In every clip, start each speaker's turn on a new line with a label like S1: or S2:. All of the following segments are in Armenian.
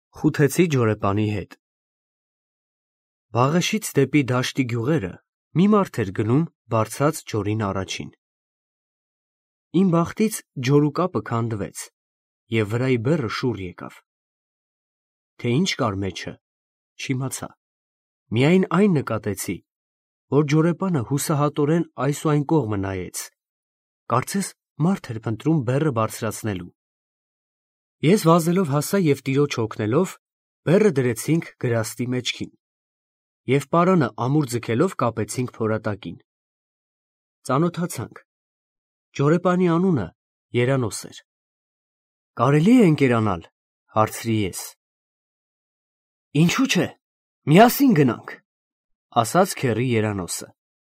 S1: Խութեցի ջորեպանի հետ։ Բաղեշից դեպի դաշտի գյուղերը մի մարդ էր գնում բարձած ջորին առաջին։ Իմ բախտից ջորու կապը քանդվեց և վրայի բեռը շուռ եկավ։ Թե ինչ կար մեջը, չիմացա, միայն այն նկատեցի, որ ջորեպանը հուսահատորեն այս ու այն կողմը նայեց, կարծես մարդ էր փնտրում բեռը բարձրացնելու։ Ես վազելով հասա և տիրոջ օգնելով բեռը դրեցինք գրաստի մեջքին և պարանը ամուր ձգելով կապեցինք փորատակին։ Ծանոթացանք։ Ջորեպանի անունը Երանոս էր։ «Կարելի է ընկերանալ», հարցրի ես։ «Ինչու՞ չէ, միասին գնանք», ասաց քեռի Երանոսը։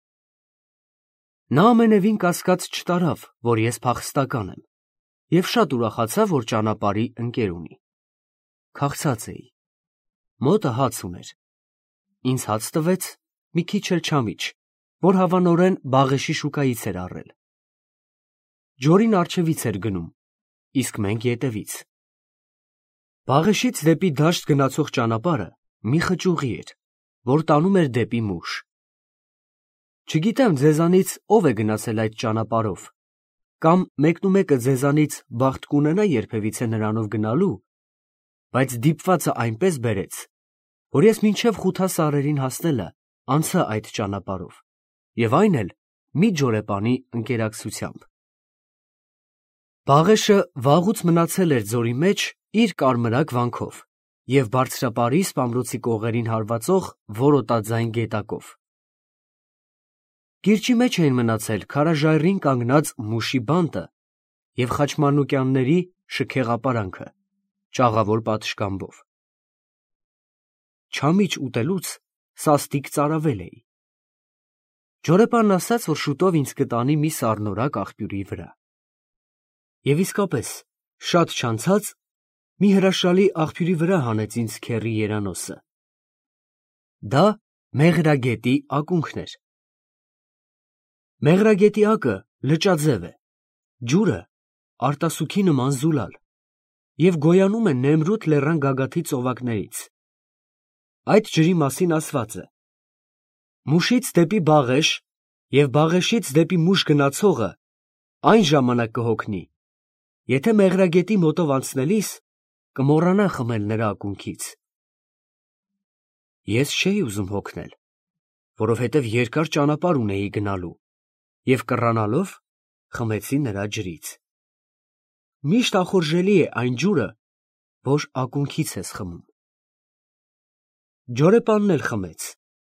S1: Նա ամենևին կասկած չտարավ, որ ես փախստական եմ, և շատ ուրախացավ, որ ճանապարհի ընկեր ունի։ Քաղցած էի։ Մոտը հաց ուներ։ Ինձ հաց տվեց, մի քիչ էլ չամիչ, որ հավանորեն Բաղեշի շուկայից էր առել։ Ջորին առջևից էր գնում, իսկ մենք ետևից։ Բաղեշից դեպի դաշտ գնացող ճանապարհը մի խճուղի էր, որ տանում էր դեպի Մուշ։ Չգիտեմ ձեզանից ով է գնացել այդ ճանապարհով, կամ մեկնումեկը ձեզանից բախտ կունենա երբևիցե նրանով գնալու, բայց դիպվածը այնպես բերեց, որ ես մինչև Խութասարերին հասնելը անցա այդ ճանապարհով, և այն էլ մի ջորեպանի ընկերակցությամբ։ Բաղեշը վաղուց մնացել էր ձորի մեջ իր կարմրակ վանքով և բարձրապարի սպամրոցի կողերին հարվածող որոտաձայն գետակով։ Կիրճի մեջ էին մնացել քարաժայռին կանգնած Մուշի բանտը և խաչմանուկյանների շքեղապարանքը ճաղավոր պատշգամբով։ Չամիչ ուտելուց սաստիկ ծարավել էի։ Ջորեպանն ասաց, որ շուտով ինձ կտանի մի սառնորակ աղբյուրի վրա։ Եվ իսկապես, շատ չանցած մի հրաշալի աղբյուրի վրա հանեց ինձ քեռի Երանոսը։ Դա Մեղրագետի ակունքն էր։ Մեղրագետի ակը լճաձև է, ջուրը արտասուքի նման զուլալ և գոյանում է Նեմրութ լեռան գագաթի ծովակներից։ Այդ ջրի մասին ասված է. «Մուշից դեպի Բաղեշ և Բաղեշից դեպի Մուշ գնացողը այն ժամանակ կհոգնի, եթե Մեղրագետի մոտով անցնելիս կմոռանա խմել նրա ակունքից»։ Ես չէի ուզում հոգնել, որովհետև երկար ճանապարհ ունեի գնալու և կռանալով խմեցի նրա ջրից։ Միշտ ախորժելի է այն ջուրը, որ ակունքից ես խմում։ Ջորեպանն էլ խմեց։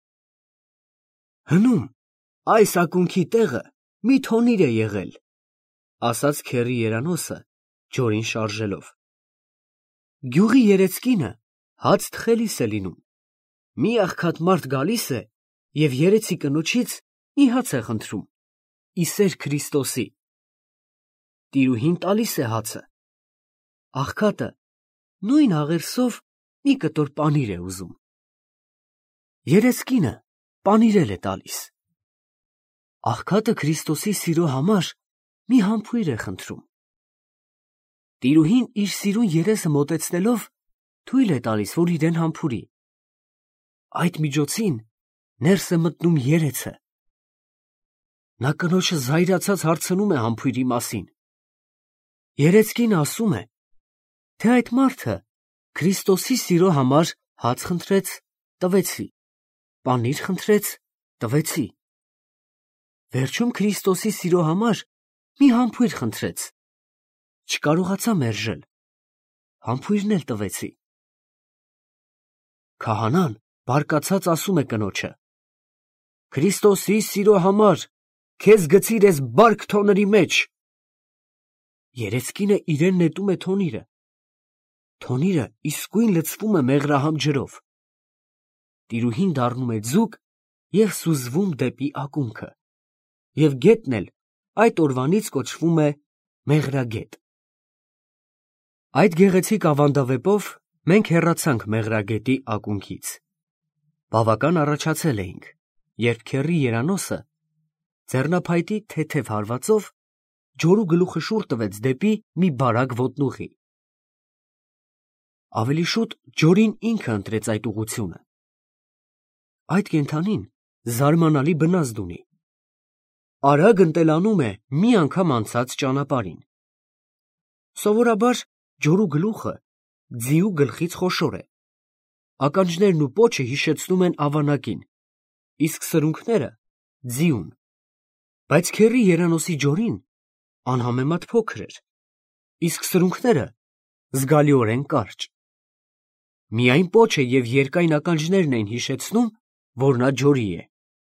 S1: «Հնում այս ակունքի տեղը մի թոնիր է եղել», ասաց քեռի Երանոսը ջորին շարժելով։ «Գյուղի երեցկինը հաց թխելիս է լինում, մի աղքատ մարդ գալիս է և երեցի կնոջից մի հաց է խնդրում, ի սեր Քրիստոսի։ Տիրուհին տալիս է հացը, աղքատը նույն աղերսով մի կտոր պանիր է ուզում։ Երեցկինը պանիր էլ է տալիս։ Աղքատը Քրիստոսի սիրո համար մի համբույր է խնդրում։ Տիրուհին իր սիրուն երեսը մոտեցնելով թույլ է տալիս, որ իրեն համբուրի։ Այդ միջոցին ներս է մտնում երեցը։ Նա կնոջը զայրացած հարցնում է համբույրի մասին։ Երեցկինը ասում է, թե այդ մարդը Քրիստոսի սիրո համար հաց խնդրեց, տվեցի, պանիր խնդրեց, տվեցի։ Վերջում Քրիստոսի սիրո համար մի համբույր խնդրեց, չկարողացա մերժել, համբույրն էլ տվեցի։ Քահանան բարկացած ասում է կնոջը. «Քրիստոսի սիրո համար քեզ գցիր էս բարք թոների մեջ»։ Երեցկինը իրեն նետում է թոնիրը։ Թոնիրը իսկույն լցվում է մեղրահամ ջրով։ Տիրուհին դառնում է ձուկ և սուզվում դեպի ակունքը, և գետն էլ այդ օրվանից կոչվում է Մեղրագետ։ Այդ գեղեցիկ ավանդավեպով մենք հեռացանք Մեղրագետի ակունքից։ Բավական առաջացել էինք, երբ քեռի Երանոսը ձեռնափայտի թեթև հարվածով ջորու գլուխը շուռ տվեց դեպի մի բարակ ոտնուղի։ Ավելի շուտ Ջորին ինքը ընտրեց այդ ուղղությունը։ Այդ կենդանին զարմանալի բնազդ ունի։ Արագ ընտելանում է մի անգամ անցած ճանապարհին։ Սովորաբար ջորու գլուխը ձիու գլխից խոշոր է։ Ականջներն ու պոչը հիշեցնում են ավանակին, իսկ սրունքները ձիուն։ Բայց քեռի երանոսի ջորին անհամեմատ փոքր էր, իսկ սրունքները զգալիորեն կարճ։ Միայն պոչը և երկայն ականջներն էին հիշեցնում, որ նա ջորի է։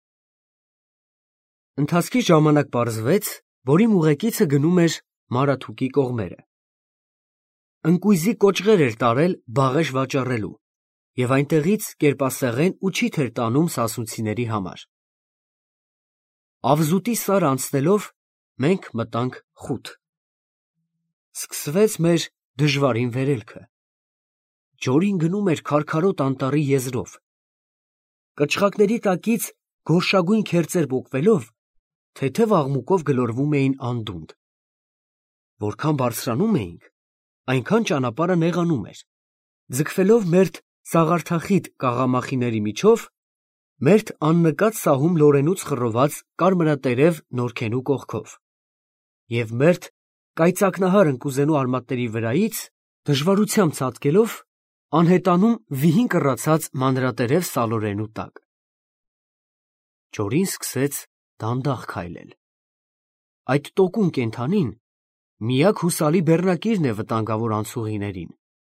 S1: Ընթացքի ժամանակ պարզվեց, որ իմ ուղեկիցը գնում էր Մարաթուկի կողմերը։ Ընկույզի կոճղեր էր տարել բաղեշ վաճառելու և այնտեղից կերպասեղեն ու չիթ էր տանում սասունցիների համար։ Ավզուտի սար անցնելով մենք մտանք խուտ։ Սկսվեց մեր դժվարին վերելքը։ Ջորին գնում էր քարքարոտ անտառի եզրով։ Կչղակների տակից գորշագույն քերծեր պոկվելով, թեթև աղմուկով գլորվում էին անդունդը։ Որքան բարձրանում էինք, այնքան ճանապարհը նեղանում էր, ձգվելով մերթ սաղարթախիտ կաղամախիների միջով, մերթ աննկատ սահում լորենուց խռոված կարմրատերև նորքենու կողքով, և մերթ կայծակնահար ընկուզենու արմատների վրայից դժվարությամբ ցատկելով անհետանում վիհին կռացած մանրատերև սալորենու տակ։ Ջորին սկսեց դանդաղ քայլել։ Այդ տոկուն կենդանին միակ հուսալի բեռնակիրն է վտանգավոր անցուղիներին։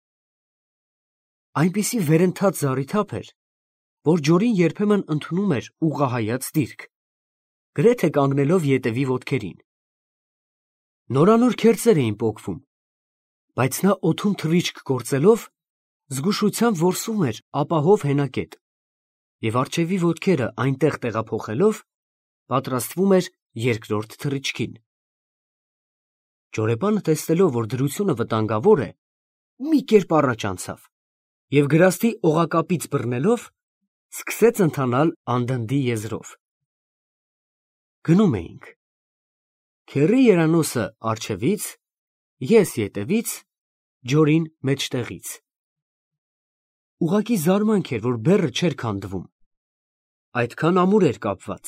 S1: Այնպիսի վերընթաց զառիթափ էր, որ Ջորին երբեմն ընդունում էր ուղղահայաց դիրք, գրեթե կանգնելով ետևի ոտքերին։ Նորանոր քերծեր էին պոկվում, բայց նա օդում թռիչք գործելով զգուշությամբ որսում էր ապահով հենակետ և առջևի ոտքերը այնտեղ տեղափոխելով պատրաստվում էր երկրորդ թռիչքին։ Ջորեպանը տեսնելով, որ դրությունը վտանգավոր է, մի կերպ առաջ անցավ և գրաստի օղակապից բռնելով սկսեց ընթանալ անդնդի եզրով։ Գնում էինք։ Քեռի երանոսը առջևից, ես ետևից, Ջորին մեջտեղից։ Ուղղակի զարմանք էր, որ բեռը չէր քանդվում։ Այդքան ամուր էր կապված։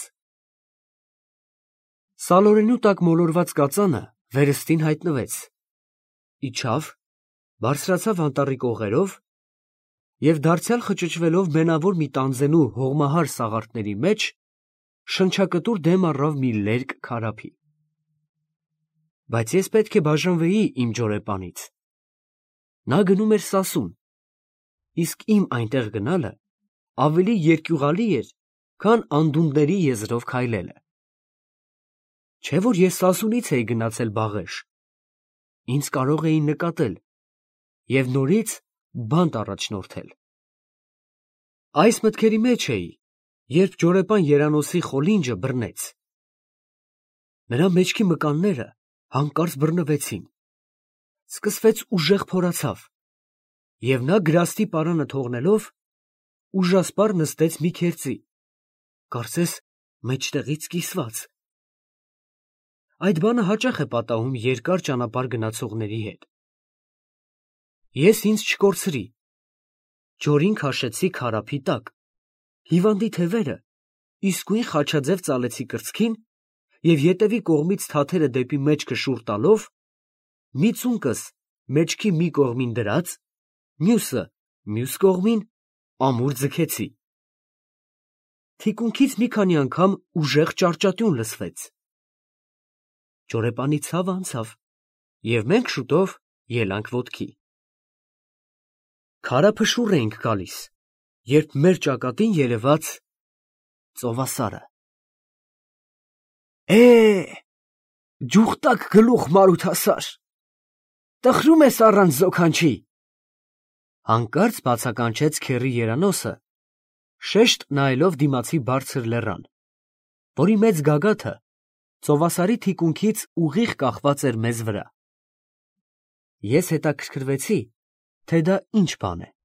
S1: Սալորենու տակ մոլորված կածանը վերստին հայտնվեց, իջավ, բարձրացավ անտառի կողերով և դարձյալ խճճվելով մենավոր մի տանձենու հողմահար սաղարթների մեջ, շնչակտուր դեմ առավ մի լերկ քարափի։ Բայց ես պետք է բաժանվեի իմ ջորեպանից։ Նա գնում էր սասուն, իսկ իմ այնտեղ գնալը ավելի երկյուղալի էր, քան անդունդների եզրով քայլելը։ Չէ՞ որ ես սասունից էի գնացել բաղեշ, ինձ կարող էին նկատել և նորից բանտ առաջնորդել։ Այս մտքերի մեջ էի, երբ ջորեպան երանոսի խոլինջը բռնեց։ Նրա մեջքի մկանները հանկարծ բռնվեցին։ Սկսվեց ուժեղ փորացավ, և նա գրաստի պարանը թողնելով ուժասպառ նստեց մի քերծի, կարծես մեջտեղից կիսված։ Այդ բանը հաճախ է պատահում երկար ճանապարհ գնացողների հետ։ Ես ինձ չկորցրի։ Ջորին քաշեցի քարափի տակ, հիվանդի թևերը իսկույն խաչաձև ծալեցի կրծքին և ետևի կողմից թաթերը դեպի մեջքը շուռ տալով, մի ծունկս մեջքի մի կողմին դրած, մյուսը մյուս կողմին ամուր ձգեցի։ Թիկունքից մի քանի անգամ ուժեղ ճարճատյուն լսվեց։ Ջորեպանի ցավը անցավ, և մենք շուտով ելանք ոտքի։ Քարափը շուռ էինք գալիս, երբ մեր ճակատին երևաց ծովասարը։ Ջուխտակ գլուխ Մարութասար, տխրում ես առանց զոքանչի, հանկարծ բացականչեց քեռի երանոսը, շեշտ նայելով դիմացի բարձր լեռան, որի մեծ գագաթը ծովասարի թիկունքից ուղիղ կախված էր մեզ վրա։ Ես հետաքրքրվեցի, թե դա ինչ բան է։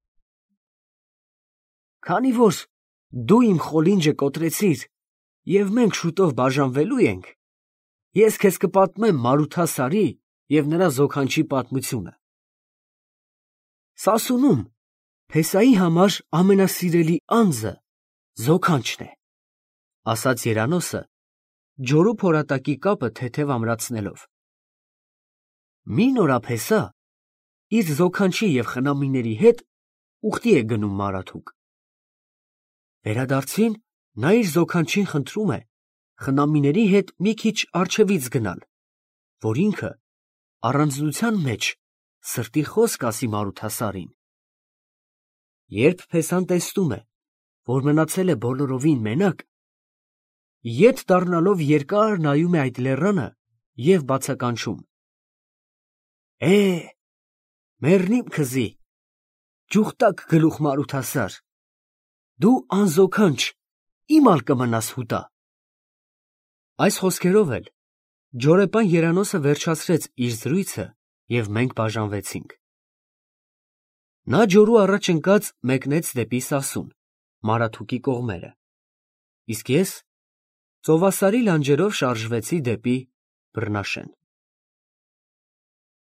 S1: Քանի որ դու իմ խոլինջը կոտրեցիր և մենք շուտով բաժանվելու ենք, ես քեզ կպատմեմ Մարութասարի և նրա զոքանչի պատմությունը։ Սասունում Փեսայի համար ամենասիրելի անձը զոքանչն է, ասաց Երանոսը, ջորու փորատակի կապը թեթև ամրացնելով։ Մի նորափեսա իր զոքանչի և խնամիների հետ ուխտի է գնում Մարաթուկ։ Վերադարձին նա իր զոքանչին խնդրում է խնամիների հետ մի քիչ առջևից գնալ, որ ինքը առանձնության մեջ սրտի խոսք ասի Մարութասարին։ Երբ փեսան տեսնում է, որ մնացել է բոլորովին մենակ, ետ դառնալով երկար նայում է այդ լեռանը և բացականչում. մեռնիմ քզի, ջուխտակ գլուխ Մարութասար, դու անզոքանչ իմ ալ կմնաս հուտա։ Այս խոսքերով էլ ջորեպան Երանոսը վերջացրեց իր զրույցը և մենք բաժանվեցինք։ Նա ջորու առաջ ընկած մեկնեց դեպի Սասուն, Մարաթուկի կողմերը, իսկ ես ծովասարի լանջերով շարժվեցի դեպի Բռնաշեն։